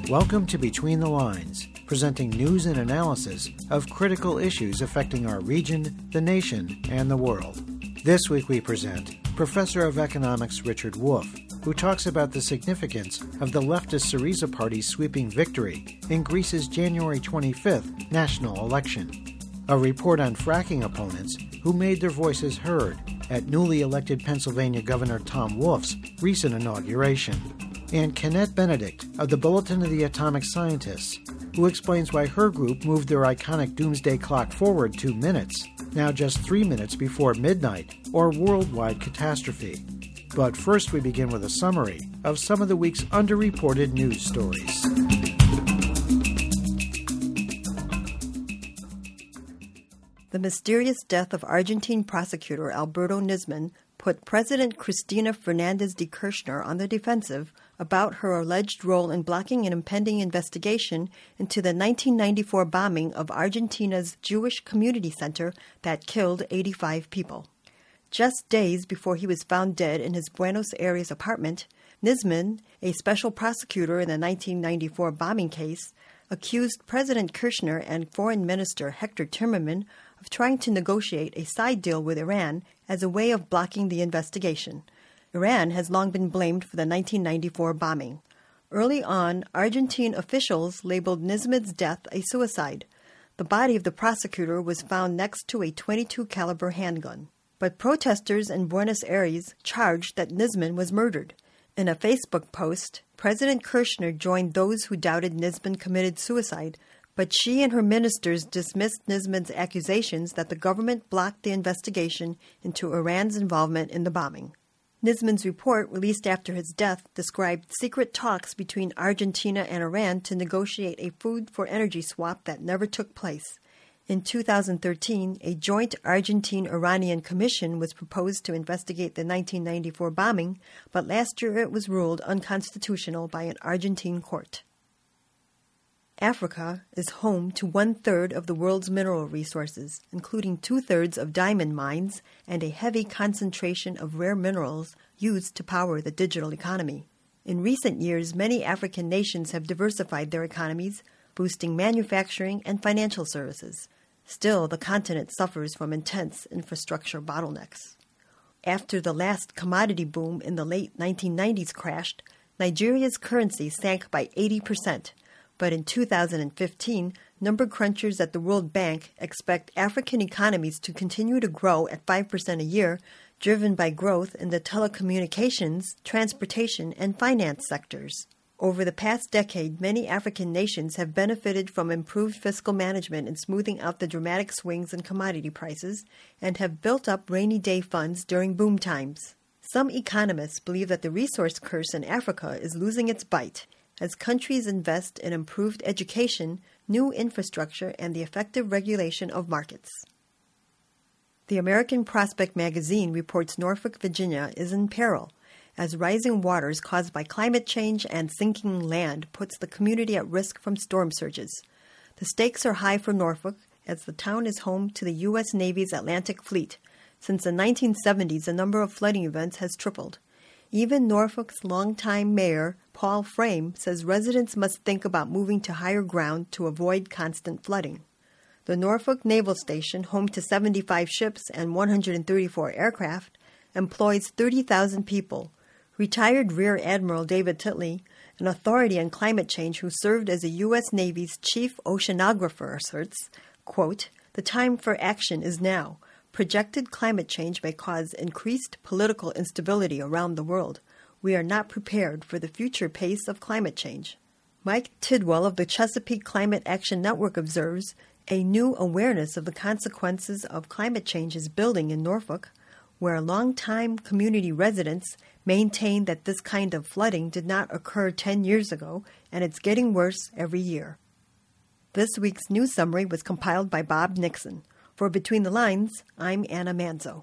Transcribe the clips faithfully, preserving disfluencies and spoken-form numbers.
Welcome to Between the Lines, presenting news and analysis of critical issues affecting our region, the nation, and the world. This week we present Professor of Economics Richard Wolff, who talks about the significance of the leftist Syriza Party's sweeping victory in Greece's January twenty-fifth national election. A report on fracking opponents who made their voices heard at newly elected Pennsylvania Governor Tom Wolf's recent inauguration. And Kenneth Benedict of the Bulletin of the Atomic Scientists, who explains why her group moved their iconic doomsday clock forward two minutes, now just three minutes before midnight, or worldwide catastrophe. But first we begin with a summary of some of the week's underreported news stories. The mysterious death of Argentine prosecutor Alberto Nisman put President Cristina Fernández de Kirchner on the defensive about her alleged role in blocking an impending investigation into the nineteen ninety-four bombing of Argentina's Jewish community center that killed eighty-five people. Just days before he was found dead in his Buenos Aires apartment, Nisman, a special prosecutor in the nineteen ninety-four bombing case, accused President Kirchner and Foreign Minister Hector Timerman of trying to negotiate a side deal with Iran as a way of blocking the investigation. Iran has long been blamed for the nineteen ninety-four bombing. Early on, Argentine officials labeled Nisman's death a suicide. The body of the prosecutor was found next to a twenty-two caliber handgun. But protesters in Buenos Aires charged that Nisman was murdered. In a Facebook post, President Kirchner joined those who doubted Nisman committed suicide, but she and her ministers dismissed Nisman's accusations that the government blocked the investigation into Iran's involvement in the bombing. Nisman's report, released after his death, described secret talks between Argentina and Iran to negotiate a food for energy swap that never took place. In two thousand thirteen, a joint Argentine-Iranian commission was proposed to investigate the nineteen ninety-four bombing, but last year it was ruled unconstitutional by an Argentine court. Africa is home to one-third of the world's mineral resources, including two-thirds of diamond mines and a heavy concentration of rare minerals used to power the digital economy. In recent years, many African nations have diversified their economies, boosting manufacturing and financial services. Still, the continent suffers from intense infrastructure bottlenecks. After the last commodity boom in the late nineteen nineties crashed, Nigeria's currency sank by eighty percent. But in two thousand fifteen, number crunchers at the World Bank expect African economies to continue to grow at five percent a year, driven by growth in the telecommunications, transportation, and finance sectors. Over the past decade, many African nations have benefited from improved fiscal management and smoothing out the dramatic swings in commodity prices, and have built up rainy day funds during boom times. Some economists believe that the resource curse in Africa is losing its bite, as countries invest in improved education, new infrastructure, and the effective regulation of markets. The American Prospect magazine reports Norfolk, Virginia is in peril, as rising waters caused by climate change and sinking land puts the community at risk from storm surges. The stakes are high for Norfolk, as the town is home to the U S Navy's Atlantic Fleet. Since the nineteen seventies, the number of flooding events has tripled. Even Norfolk's longtime mayor, Paul Frame, says residents must think about moving to higher ground to avoid constant flooding. The Norfolk Naval Station, home to seventy-five ships and one hundred thirty-four aircraft, employs thirty thousand people. Retired Rear Admiral David Titley, an authority on climate change who served as the U S Navy's chief oceanographer, asserts, quote, "The time for action is now. Projected climate change may cause increased political instability around the world. We are not prepared for the future pace of climate change." Mike Tidwell of the Chesapeake Climate Action Network observes, a new awareness of the consequences of climate change is building in Norfolk, where longtime community residents maintain that this kind of flooding did not occur ten years ago, and it's getting worse every year. This week's news summary was compiled by Bob Nixon. For Between the Lines, I'm Anna Manzo.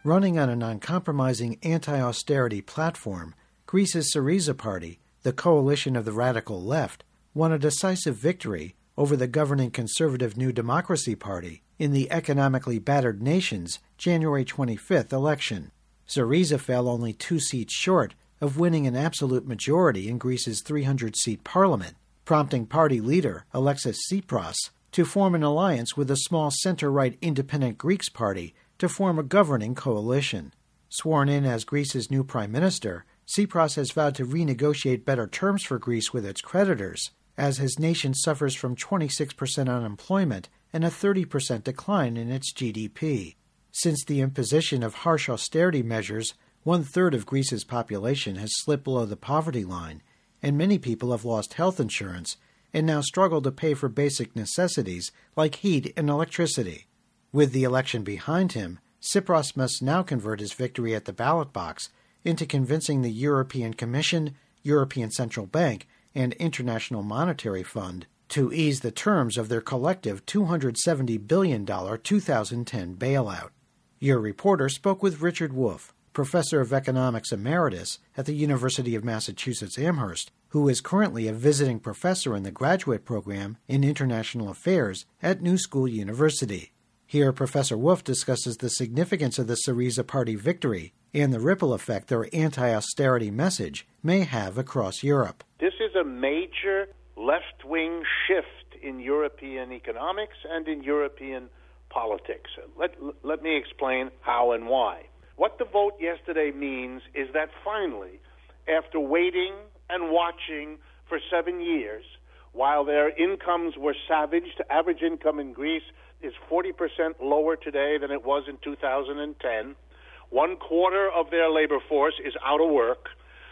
Running on an uncompromising anti-austerity platform, Greece's Syriza party, the coalition of the radical left, won a decisive victory over the governing conservative New Democracy Party in the economically battered nation's January twenty-fifth election. Syriza fell only two seats short of winning an absolute majority in Greece's three hundred seat parliament, prompting party leader Alexis Tsipras to form an alliance with a small center-right Independent Greeks party to form a governing coalition. Sworn in as Greece's new prime minister, Tsipras has vowed to renegotiate better terms for Greece with its creditors, as his nation suffers from twenty-six percent unemployment and a thirty percent decline in its G D P. Since the imposition of harsh austerity measures, one-third of Greece's population has slipped below the poverty line, and many people have lost health insurance and now struggle to pay for basic necessities like heat and electricity. With the election behind him, Tsipras must now convert his victory at the ballot box into convincing the European Commission, European Central Bank, and International Monetary Fund to ease the terms of their collective two hundred seventy billion dollars two thousand ten bailout. Your reporter spoke with Richard Wolff, professor of economics emeritus at the University of Massachusetts Amherst, who is currently a visiting professor in the graduate program in international affairs at New School University. Here, Professor Wolff discusses the significance of the Syriza party victory and the ripple effect their anti-austerity message may have across Europe. This is a major left-wing shift in European economics and in European politics. Let, let me explain how and why. What the vote yesterday means is that finally, after waiting and watching for seven years, while their incomes were savaged, average income in Greece is forty percent lower today than it was in two thousand ten. One quarter of their labor force is out of work.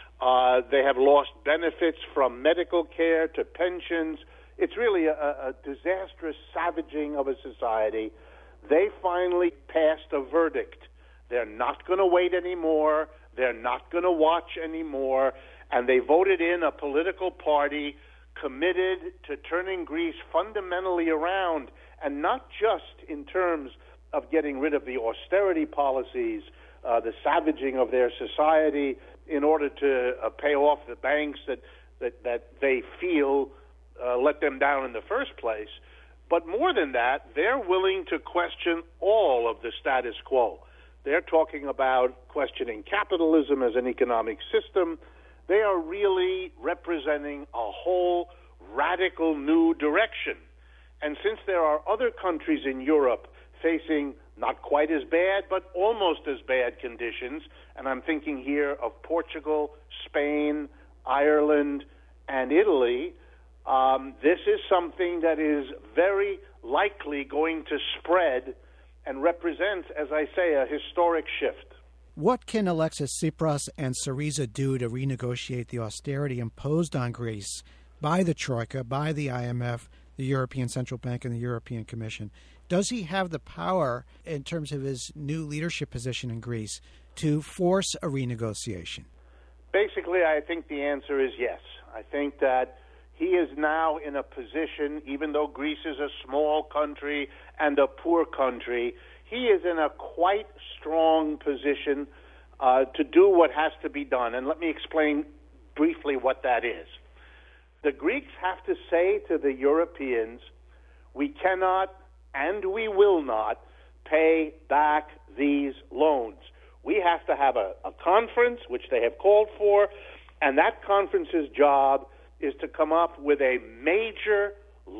Uh, they have lost benefits from medical care to pensions. It's really a, a disastrous savaging of a society. They finally passed a verdict. They're not going to wait anymore. They're not going to watch anymore. And they voted in a political party committed to turning Greece fundamentally around, and not just in terms of getting rid of the austerity policies, uh, the savaging of their society in order to uh, pay off the banks that, that, that they feel uh, let them down in the first place. But more than that, they're willing to question all of the status quo. They're talking about questioning capitalism as an economic system. They are really representing a whole radical new direction. And since there are other countries in Europe facing not quite as bad, but almost as bad conditions, and I'm thinking here of Portugal, Spain, Ireland, and Italy, um, this is something that is very likely going to spread and represents, as I say, a historic shift. What can Alexis Tsipras and Syriza do to renegotiate the austerity imposed on Greece by the Troika, by the I M F, the European Central Bank, and the European Commission? Does he have the power, in terms of his new leadership position in Greece, to force a renegotiation? Basically, I think the answer is yes. I think that he is now in a position, even though Greece is a small country and a poor country, he is in a quite strong position uh, to do what has to be done. And let me explain briefly what that is. The Greeks have to say to the Europeans, we cannot and we will not pay back these loans. We have to have a, a conference, which they have called for, and that conference's job is to come up with a major,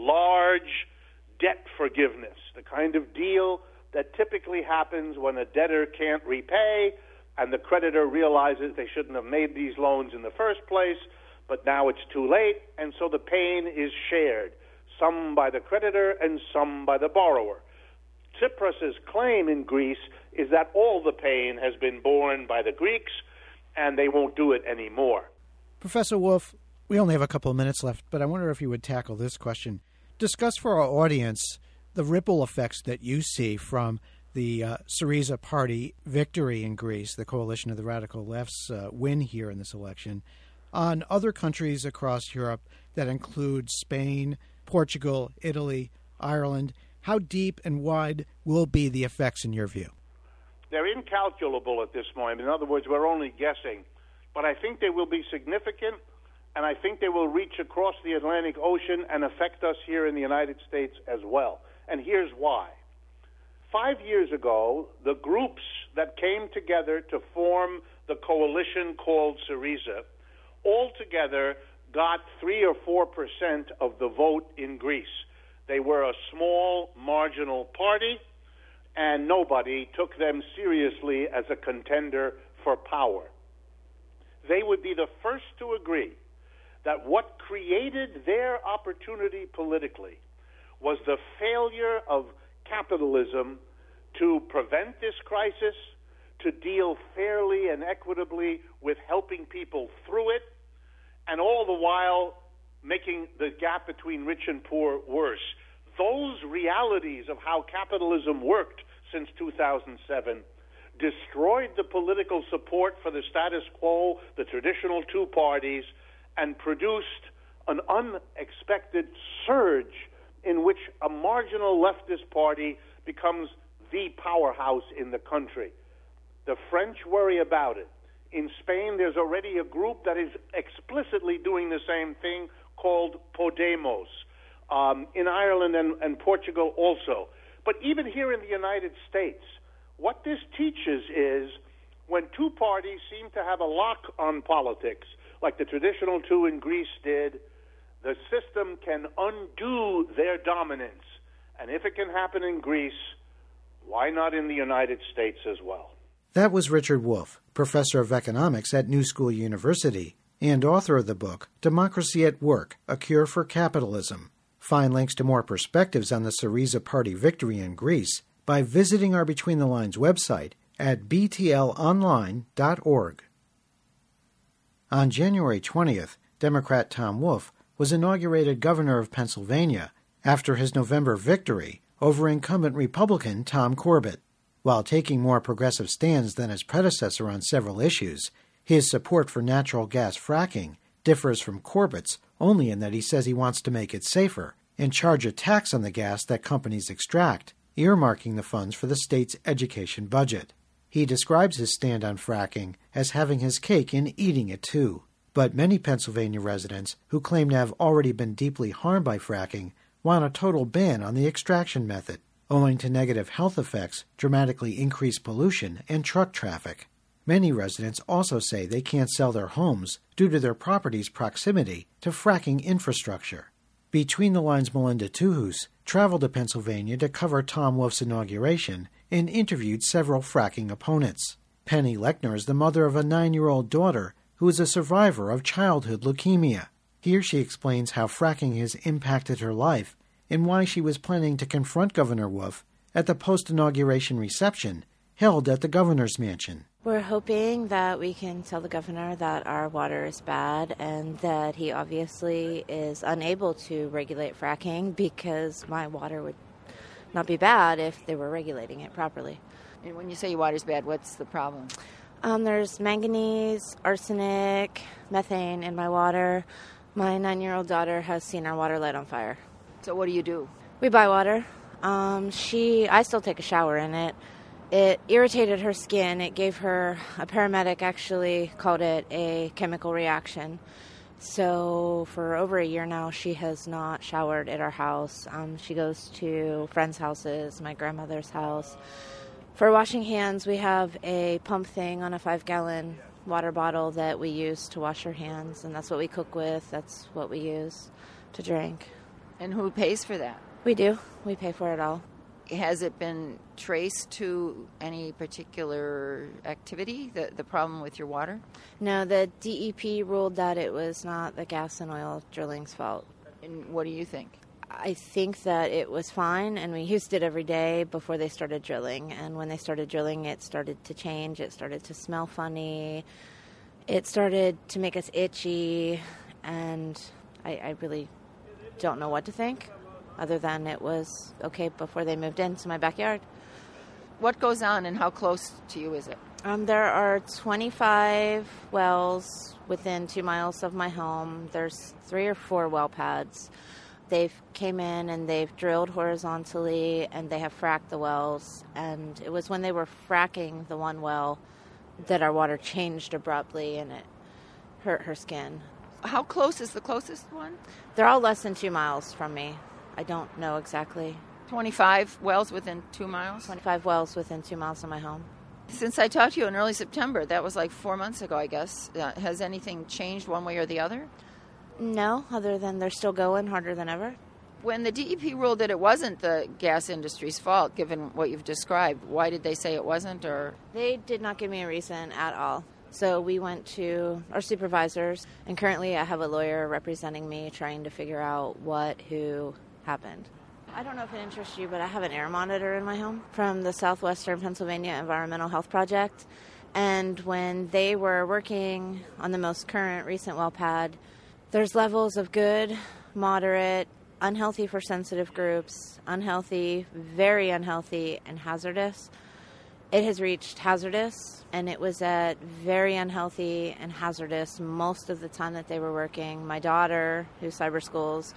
large debt forgiveness, the kind of deal that typically happens when a debtor can't repay and the creditor realizes they shouldn't have made these loans in the first place, but now it's too late, and so the pain is shared, some by the creditor and some by the borrower. Tsipras's claim in Greece is that all the pain has been borne by the Greeks, and they won't do it anymore. Professor Wolff, we only have a couple of minutes left, but I wonder if you would tackle this question. Discuss for our audience the ripple effects that you see from the uh, Syriza party victory in Greece, the coalition of the radical left's uh, win here in this election, on other countries across Europe that include Spain, Portugal, Italy, Ireland. How deep and wide will be the effects in your view? They're incalculable at this moment. In other words, we're only guessing. But I think they will be significant, and I think they will reach across the Atlantic Ocean and affect us here in the United States as well. And here's why. Five years ago, the groups that came together to form the coalition called Syriza all together got three or four percent of the vote in Greece. They were a small, marginal party, and nobody took them seriously as a contender for power. They would be the first to agree that what created their opportunity politically was the failure of capitalism to prevent this crisis, to deal fairly and equitably with helping people through it, and all the while making the gap between rich and poor worse. Those realities of how capitalism worked since two thousand seven destroyed the political support for the status quo, the traditional two parties, and produced an unexpected surge in which a marginal leftist party becomes the powerhouse in the country. The French worry about it. In Spain, there's already a group that is explicitly doing the same thing called Podemos. Um, in Ireland and, and Portugal also. But even here in the United States, what this teaches is when two parties seem to have a lock on politics, like the traditional two in Greece did, the system can undo their dominance. And if it can happen in Greece, why not in the United States as well? That was Richard Wolff, professor of economics at New School University and author of the book Democracy at Work, A Cure for Capitalism. Find links to more perspectives on the Syriza party victory in Greece by visiting our Between the Lines website at b t l online dot org. On January twentieth, Democrat Tom Wolf was inaugurated governor of Pennsylvania after his November victory over incumbent Republican Tom Corbett. While taking more progressive stands than his predecessor on several issues, his support for natural gas fracking differs from Corbett's only in that he says he wants to make it safer and charge a tax on the gas that companies extract, earmarking the funds for the state's education budget. He describes his stand on fracking as having his cake and eating it too. But many Pennsylvania residents who claim to have already been deeply harmed by fracking want a total ban on the extraction method, owing to negative health effects, dramatically increased pollution, and truck traffic. Many residents also say they can't sell their homes due to their property's proximity to fracking infrastructure. Between the Lines' Melinda Tuhus traveled to Pennsylvania to cover Tom Wolf's inauguration and interviewed several fracking opponents. Penny Lechner is the mother of a nine-year-old daughter who is a survivor of childhood leukemia. Here she explains how fracking has impacted her life and why she was planning to confront Governor Wolf at the post-inauguration reception held at the governor's mansion. We're hoping that we can tell the governor that our water is bad and that he obviously is unable to regulate fracking because my water would not be bad if they were regulating it properly. And when you say your water's bad, what's the problem? Um, there's manganese, arsenic, methane in my water. My nine-year-old daughter has seen our water light on fire. So what do you do? We buy water. Um, she, I still take a shower in it. It irritated her skin. It gave her, a paramedic actually called it a chemical reaction. So for over a year now, she has not showered at our house. Um, she goes to friends' houses, my grandmother's house. For washing hands, we have a pump thing on a five-gallon water bottle that we use to wash our hands, and that's what we cook with. That's what we use to drink. And who pays for that? We do. We pay for it all. Has it been traced to any particular activity, the, the problem with your water? No, the D E P ruled that it was not the gas and oil drilling's fault. And what do you think? I think that it was fine, and we used it every day before they started drilling. And when they started drilling, it started to change. It started to smell funny. It started to make us itchy, and I, I really don't know what to think, other than it was okay before they moved into my backyard. What goes on, and how close to you is it? Um, there are twenty-five wells within two miles of my home. There's three or four well pads. They've came in and they've drilled horizontally and they have fracked the wells. And it was when they were fracking the one well that our water changed abruptly and it hurt her skin. How close is the closest one? They're all less than two miles from me. I don't know exactly. twenty-five wells within two miles? twenty-five wells within two miles of my home. Since I talked to you in early September, that was like four months ago, I guess. Uh, has anything changed one way or the other? No, other than they're still going harder than ever. When the D E P ruled that it wasn't the gas industry's fault, given what you've described, why did they say it wasn't? Or They did not give me a reason at all. So we went to our supervisors, and currently I have a lawyer representing me trying to figure out what, who happened. I don't know if it interests you, but I have an air monitor in my home from the Southwestern Pennsylvania Environmental Health Project. And when they were working on the most current recent well pad, there's levels of good, moderate, unhealthy for sensitive groups, unhealthy, very unhealthy, and hazardous. It has reached hazardous, and it was at very unhealthy and hazardous most of the time that they were working. My daughter, who cyber schools,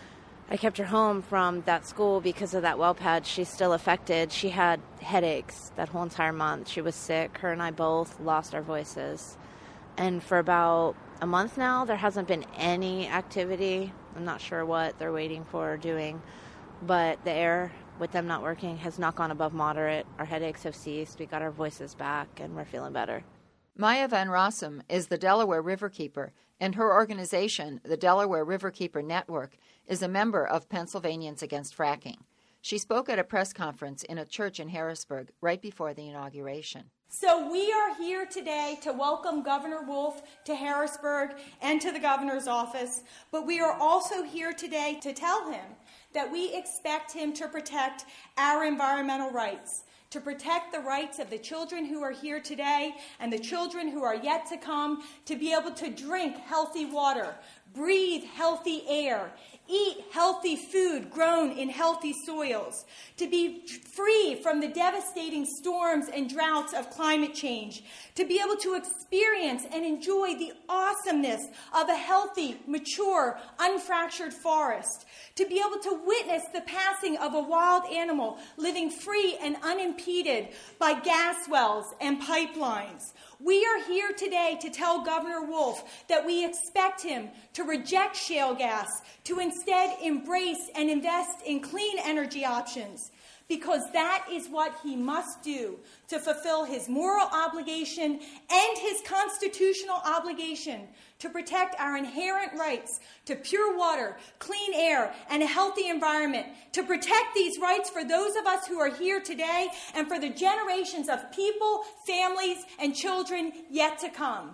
I kept her home from that school because of that well pad. She's still affected. She had headaches that whole entire month. She was sick. Her and I both lost our voices. And for about a month now, there hasn't been any activity. I'm not sure what they're waiting for or doing. But the air, with them not working, has not gone above moderate. Our headaches have ceased. We got our voices back, and we're feeling better. Maya Van Rossum is the Delaware Riverkeeper, and her organization, the Delaware Riverkeeper Network, is a member of Pennsylvanians Against Fracking. She spoke at a press conference in a church in Harrisburg right before the inauguration. So we are here today to welcome Governor Wolf to Harrisburg and to the governor's office, but we are also here today to tell him that we expect him to protect our environmental rights, to protect the rights of the children who are here today and the children who are yet to come, to be able to drink healthy water, breathe healthy air, eat healthy food grown in healthy soils, to be free from the devastating storms and droughts of climate change, to be able to experience and enjoy the awesomeness of a healthy, mature, unfractured forest, to be able to witness the passing of a wild animal living free and unimpeded by gas wells and pipelines. We are here today to tell Governor Wolf that we expect him to reject shale gas, to instead embrace and invest in clean energy options, because that is what he must do to fulfill his moral obligation and his constitutional obligation to protect our inherent rights to pure water, clean air, and a healthy environment, to protect these rights for those of us who are here today and for the generations of people, families, and children yet to come.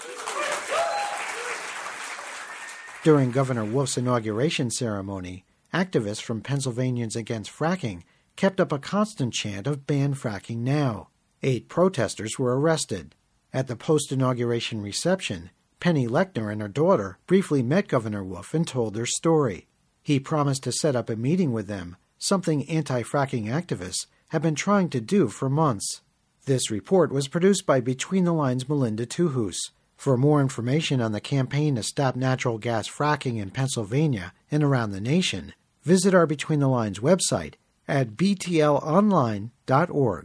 During Governor Wolf's inauguration ceremony, activists from Pennsylvanians Against Fracking kept up a constant chant of ban fracking now. Eight protesters were arrested. At the post-inauguration reception, Penny Lechner and her daughter briefly met Governor Wolf and told their story. He promised to set up a meeting with them, something anti-fracking activists have been trying to do for months. This report was produced by Between the Lines' Melinda Tuhus. For more information on the campaign to stop natural gas fracking in Pennsylvania and around the nation, visit our Between the Lines website at b t l online dot org.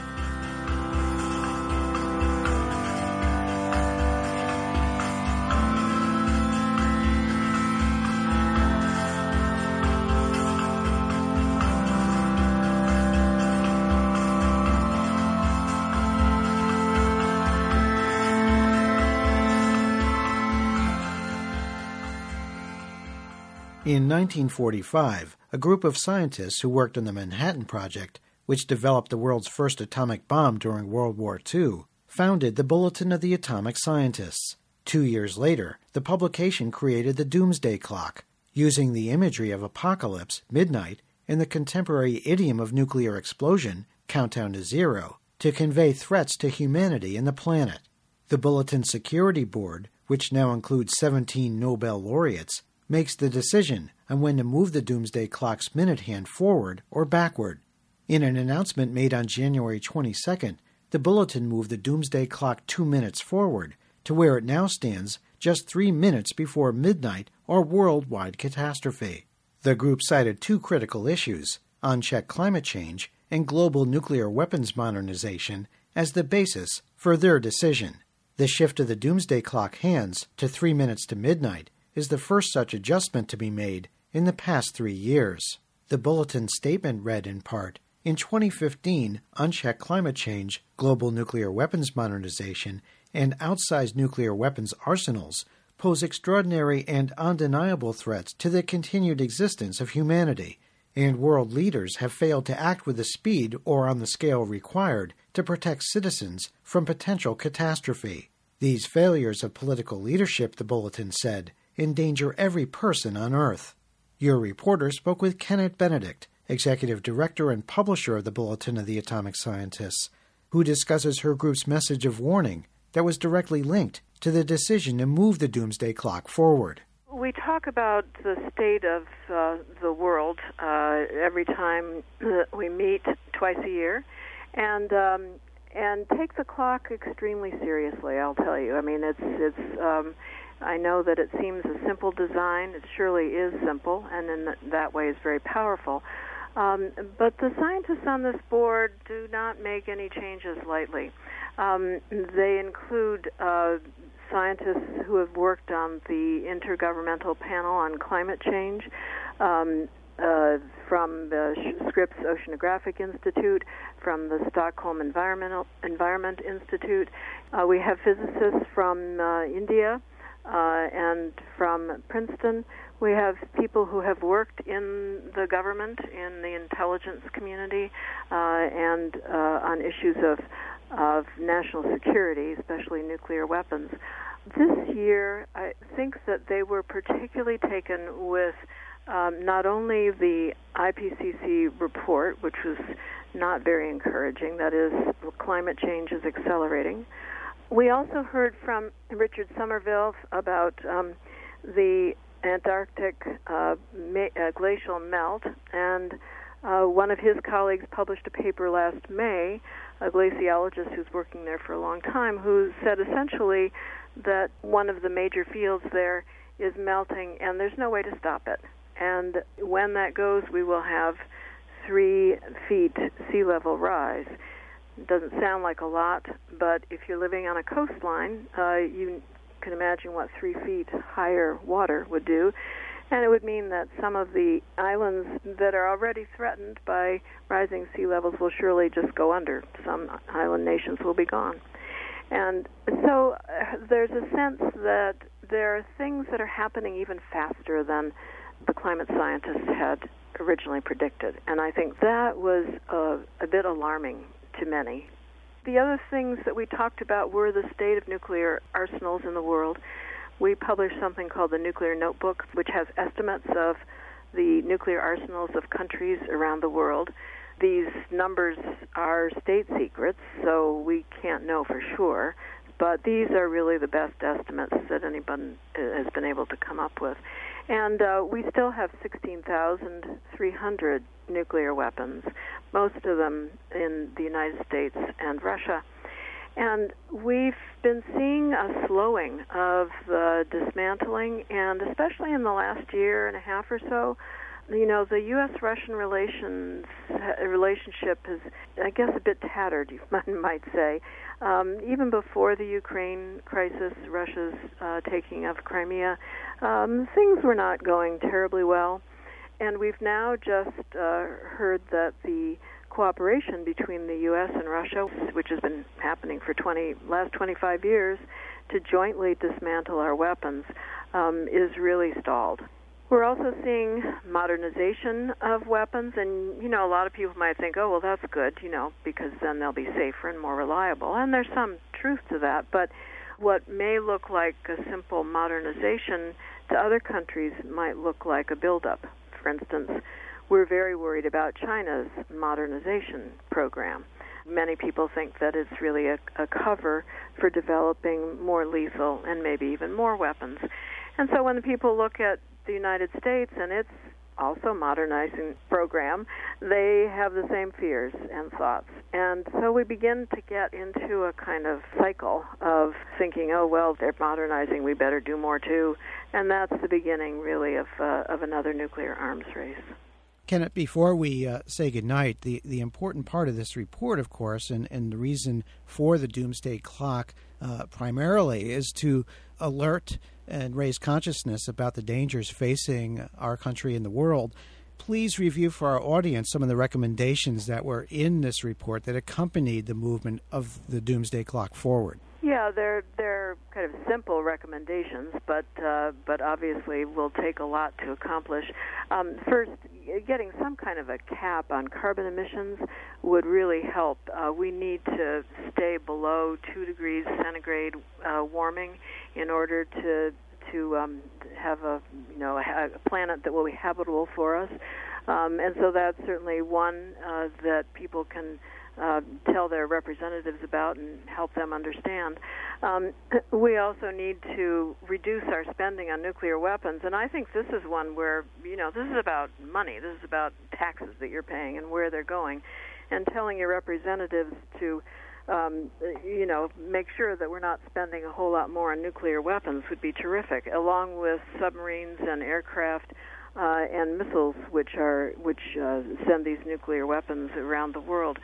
In nineteen forty-five, a group of scientists who worked on the Manhattan Project, which developed the world's first atomic bomb during World War Two, founded the Bulletin of the Atomic Scientists. Two years later, the publication created the Doomsday Clock, using the imagery of apocalypse, midnight, and the contemporary idiom of nuclear explosion, countdown to zero, to convey threats to humanity and the planet. The Bulletin Security Board, which now includes seventeen Nobel laureates, makes the decision on when to move the Doomsday Clock's minute hand forward or backward. In an announcement made on January twenty-second, the Bulletin moved the Doomsday Clock two minutes forward to where it now stands just three minutes before midnight or worldwide catastrophe. The group cited two critical issues, unchecked climate change and global nuclear weapons modernization, as the basis for their decision. The shift of the doomsday clock hands to three minutes to midnight is the first such adjustment to be made in the past three years. The bulletin statement read in part, "In twenty fifteen, unchecked climate change, global nuclear weapons modernization, and outsized nuclear weapons arsenals pose extraordinary and undeniable threats to the continued existence of humanity, and world leaders have failed to act with the speed or on the scale required to protect citizens from potential catastrophe. These failures of political leadership," the bulletin said, "endanger every person on Earth." Your reporter spoke with Kenneth Benedict, executive director and publisher of the Bulletin of the Atomic Scientists, who discusses her group's message of warning that was directly linked to the decision to move the doomsday clock forward. We talk about the state of uh, the world uh, every time we meet twice a year, and um, and take the clock extremely seriously. I'll tell you. I mean, it's it's. Um, I know that it seems a simple design. It surely is simple, and in that way is very powerful. Um, but the scientists on this board do not make any changes lightly. Um, they include uh, scientists who have worked on the Intergovernmental Panel on Climate Change, um, uh, from the Scripps Oceanographic Institute, from the Stockholm Environmental Environment Institute. Uh, we have physicists from uh, India uh, and from Princeton. We have people who have worked in the government, in the intelligence community, uh, and uh, on issues of of national security, especially nuclear weapons. This year, I think that they were particularly taken with um, not only the I P C C report, which was not very encouraging, that is, climate change is accelerating. We also heard from Richard Somerville about um, the Antarctic uh, ma- uh, glacial melt, and uh, one of his colleagues published a paper last May, a glaciologist who's working there for a long time, who said essentially that one of the major fields there is melting and there's no way to stop it. And when that goes, we will have three feet sea level rise. It doesn't sound like a lot, but if you're living on a coastline, uh, you can imagine what three feet higher water would do. And it would mean that some of the islands that are already threatened by rising sea levels will surely just go under. Some island nations will be gone. And so uh, there's a sense that there are things that are happening even faster than the climate scientists had originally predicted. And I think that was uh, a bit alarming to many. The other things that we talked about were the state of nuclear arsenals in the world. We published something called the Nuclear Notebook, which has estimates of the nuclear arsenals of countries around the world. These numbers are state secrets, so we can't know for sure, but these are really the best estimates that anyone has been able to come up with. And uh, we still have sixteen thousand three hundred nuclear weapons, most of them in the United States and Russia. And we've been seeing a slowing of the dismantling, and especially in the last year and a half or so, you know, the U S Russian relations relationship is, I guess, a bit tattered, you might say. Um, even before the Ukraine crisis, Russia's uh, taking of Crimea, um, things were not going terribly well. And we've now just uh, heard that the cooperation between the U S and Russia, which has been happening for twenty last twenty-five years, to jointly dismantle our weapons, um, is really stalled. We're also seeing modernization of weapons, and, you know, a lot of people might think, oh, well, that's good, you know, because then they'll be safer and more reliable. And there's some truth to that, but what may look like a simple modernization to other countries might look like a buildup. For instance, we're very worried about China's modernization program. Many people think that it's really a, a cover for developing more lethal and maybe even more weapons. And so when the people look at the United States and its also modernizing program, they have the same fears and thoughts. And so we begin to get into a kind of cycle of thinking, oh, well, they're modernizing, we better do more too. And that's the beginning, really, of uh, of another nuclear arms race. Kenneth, before we uh, say goodnight, the, the important part of this report, of course, and, and the reason for the Doomsday Clock uh, primarily is to alert and raise consciousness about the dangers facing our country and the world. Please review for our audience some of the recommendations that were in this report that accompanied the movement of the Doomsday Clock forward. Yeah, they're they're kind of simple recommendations, but uh, but obviously will take a lot to accomplish. Um, first, getting some kind of a cap on carbon emissions would really help. Uh, we need to stay below two degrees centigrade uh, warming in order to to um, have a you know a, a planet that will be habitable for us, um, and so that's certainly one uh, that people can Uh, tell their representatives about and help them understand. Um, we also need to reduce our spending on nuclear weapons, and I think this is one where, you know, this is about money. This is about taxes that you're paying and where they're going, and telling your representatives to, um, you know, make sure that we're not spending a whole lot more on nuclear weapons would be terrific, along with submarines and aircraft uh, and missiles, which are which uh, send these nuclear weapons around the world.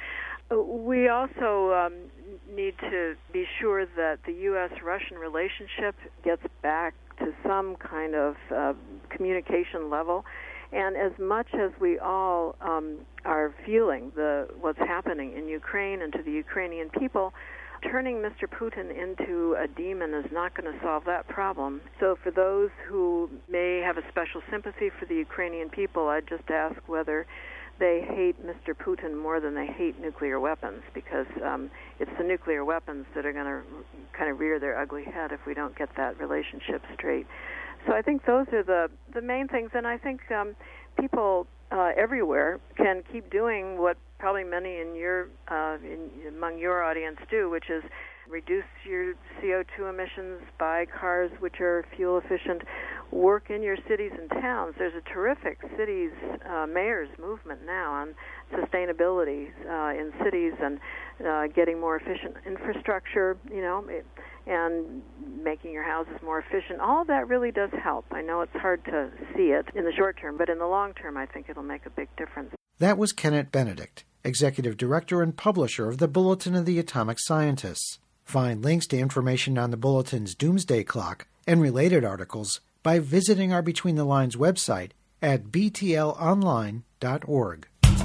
We also um, need to be sure that the U S Russian relationship gets back to some kind of uh, communication level. And as much as we all um, are feeling the what's happening in Ukraine and to the Ukrainian people, turning Mister Putin into a demon is not going to solve that problem. So for those who may have a special sympathy for the Ukrainian people, I'd just ask whether they hate Mister Putin more than they hate nuclear weapons, because um, it's the nuclear weapons that are going to kind of rear their ugly head if we don't get that relationship straight. So I think those are the, the main things, and I think um, people uh, everywhere can keep doing what probably many in your uh, in, among your audience do, which is reduce your C O two emissions, buy cars which are fuel efficient, work in your cities and towns. There's a terrific cities uh, mayors movement now on sustainability uh, in cities and uh, getting more efficient infrastructure, you know, it, and making your houses more efficient. All of that really does help. I know it's hard to see it in the short term, but in the long term, I think it'll make a big difference. That was Kenneth Benedict, Executive Director and Publisher of the Bulletin of the Atomic Scientists. Find links to information on the Bulletin's Doomsday Clock and related articles by visiting our Between the Lines website at b t l online dot org.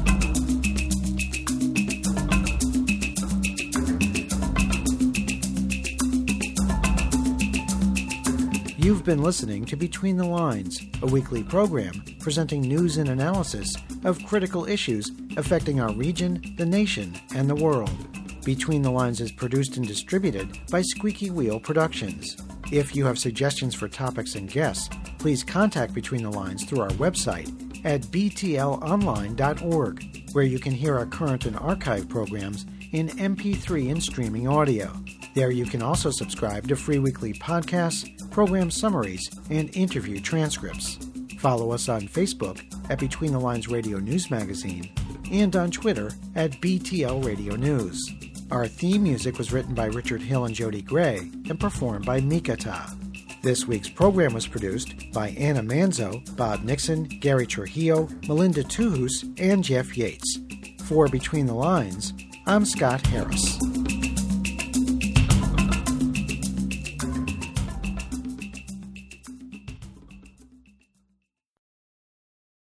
You've been listening to Between the Lines, a weekly program presenting news and analysis of critical issues affecting our region, the nation, and the world. Between the Lines is produced and distributed by Squeaky Wheel Productions. If you have suggestions for topics and guests, please contact Between the Lines through our website at b t l online dot org, where you can hear our current and archive programs in M P three and streaming audio. There you can also subscribe to free weekly podcasts, program summaries, and interview transcripts. Follow us on Facebook at Between the Lines Radio News Magazine and on Twitter at B T L Radio News. Our theme music was written by Richard Hill and Jody Gray and performed by Mikata. This week's program was produced by Anna Manzo, Bob Nixon, Gary Trujillo, Melinda Tuhus, and Jeff Yates. For Between the Lines, I'm Scott Harris.